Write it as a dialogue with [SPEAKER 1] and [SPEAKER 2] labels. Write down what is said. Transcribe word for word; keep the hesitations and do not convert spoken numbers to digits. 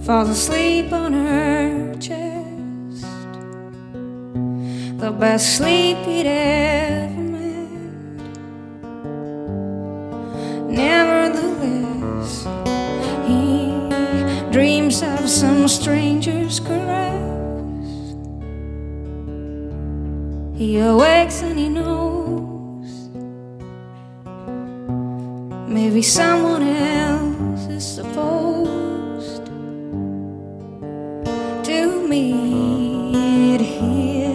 [SPEAKER 1] falls asleep on her chest, the best sleep he'd ever made. Nevertheless, he dreams of some stranger's caress. He awakes and he knows maybe someone else is supposed to me.